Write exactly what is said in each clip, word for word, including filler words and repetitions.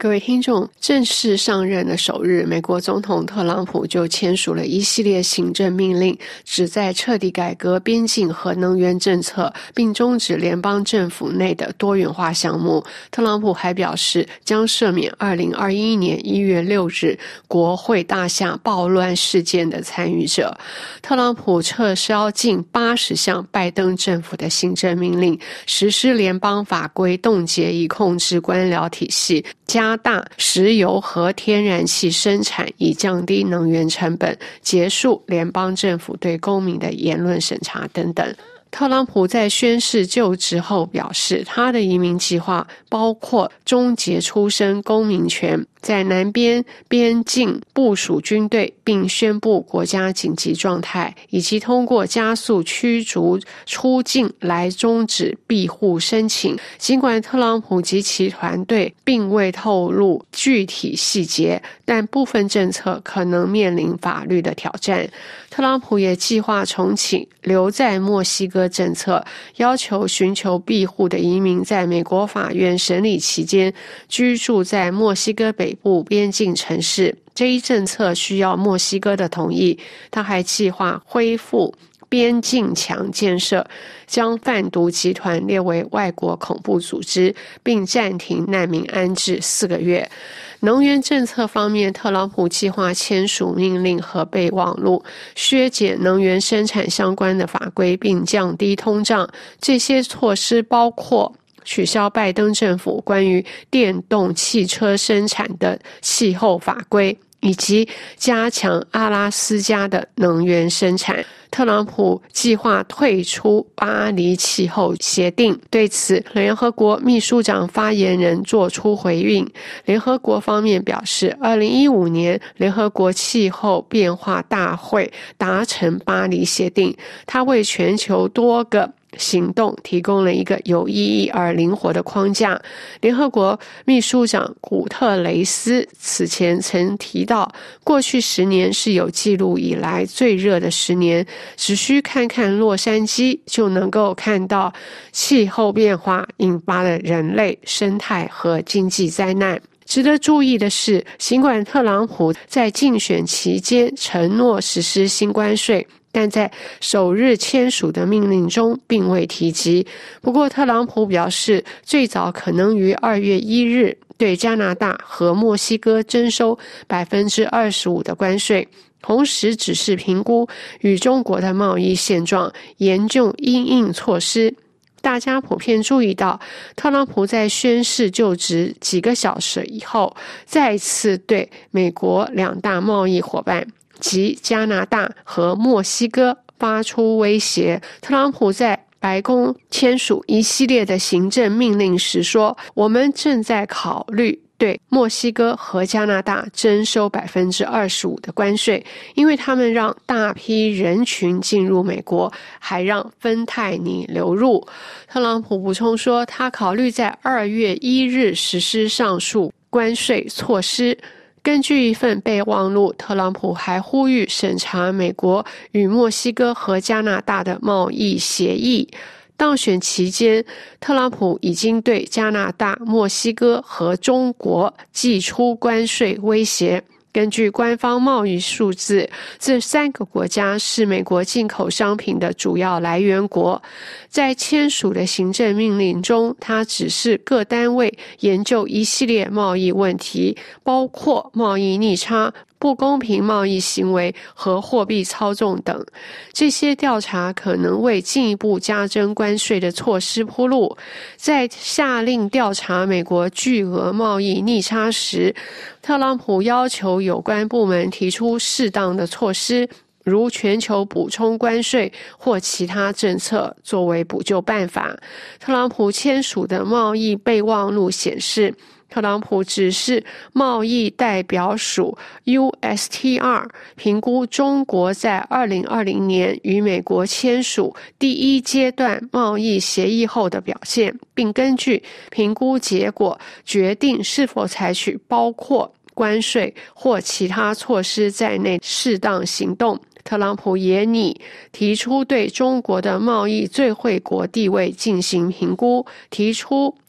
各位听众，正式上任的首日，美国总统特朗普就签署了一系列行政命令，旨在彻底改革边境和能源政策，并终止联邦政府内的多元化项目。特朗普还表示，将赦免二零二一年一月六日国会大厦暴乱事件的参与者。特朗普撤销近八十项拜登政府的行政命令，实施联邦法规冻结以控制官僚体系，加大石油和天然气生产以降低能源成本，结束联邦政府对公民的言论审查等等。特朗普在宣誓就职后表示，他的移民计划包括终结出生公民权，在南边边境部署军队并宣布国家紧急状态，以及通过加速驱逐出境来终止庇护申请。尽管特朗普及其团队并未透露具体细节，但部分政策可能面临法律的挑战。特朗普也计划重启留在墨西哥政策，要求寻求庇护的移民在美国法院审理期间居住在墨西哥北部边境城市。这一政策需要墨西哥的同意。他还计划恢复边境墙建设，将贩毒集团列为外国恐怖组织，并暂停难民安置四个月。能源政策方面，特朗普计划签署命令和备忘录，削减能源生产相关的法规，并降低通胀。这些措施包括取消拜登政府关于电动汽车生产的气候法规，以及加强阿拉斯加的能源生产。特朗普计划退出巴黎气候协定，对此联合国秘书长发言人作出回应。联合国方面表示，二零一五年联合国气候变化大会达成巴黎协定，它为全球多个行动提供了一个有意义而灵活的框架。联合国秘书长古特雷斯此前曾提到，过去十年是有记录以来最热的十年，只需看看洛杉矶就能够看到气候变化引发了人类、生态和经济灾难。值得注意的是，尽管特朗普在竞选期间承诺实施新关税，但在首日签署的命令中并未提及。不过特朗普表示，最早可能于二月一日对加拿大和墨西哥征收 百分之二十五 的关税，同时指示评估与中国的贸易现状，研究因应措施。大家普遍注意到，特朗普在宣誓就职几个小时以后，再次对美国两大贸易伙伴及加拿大和墨西哥发出威胁。特朗普在白宫签署一系列的行政命令时说，我们正在考虑对墨西哥和加拿大征收 百分之二十五 的关税，因为他们让大批人群进入美国，还让芬太尼流入。特朗普补充说，他考虑在二月一日实施上述关税措施。根据一份备忘录，特朗普还呼吁审查美国与墨西哥和加拿大的贸易协议。当选期间，特朗普已经对加拿大、墨西哥和中国寄出关税威胁。根据官方贸易数字，这三个国家是美国进口商品的主要来源国。在签署的行政命令中，他指示各单位研究一系列贸易问题，包括贸易逆差、不公平贸易行为和货币操纵等。这些调查可能为进一步加征关税的措施铺路。在下令调查美国巨额贸易逆差时，特朗普要求有关部门提出适当的措施，如全球补充关税或其他政策作为补救办法。特朗普签署的贸易备忘录显示，特朗普指示贸易代表署 U S T R 评估中国在二零二零年与美国签署第一阶段贸易协议后的表现，并根据评估结果决定是否采取包括关税或其他措施在内适当行动。特朗普也拟提出对中国的贸易最惠国地位进行评估，提出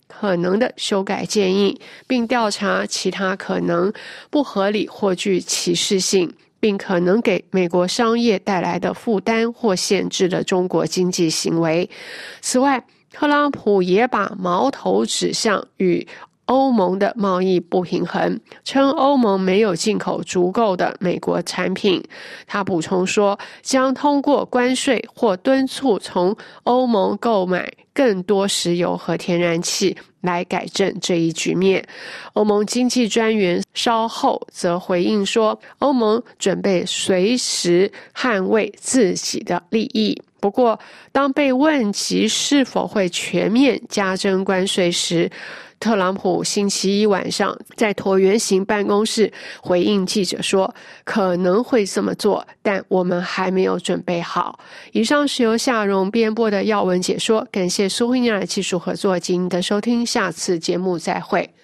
可能的修改建议，并调查其他可能不合理或具歧视性，并可能给美国商业带来的负担或限制的中国经济行为。此外，特朗普也把矛头指向与欧盟的贸易不平衡，称欧盟没有进口足够的美国产品。他补充说，将通过关税或敦促从欧盟购买更多石油和天然气来改正这一局面。欧盟经济专员稍后则回应说，欧盟准备随时捍卫自己的利益。不过，当被问及是否会全面加征关税时，特朗普星期一晚上在椭圆形办公室回应记者说，可能会这么做，但我们还没有准备好。以上是由夏蓉编播的要闻解说，感谢苏慧娜的技术合作及您的收听，下次节目再会。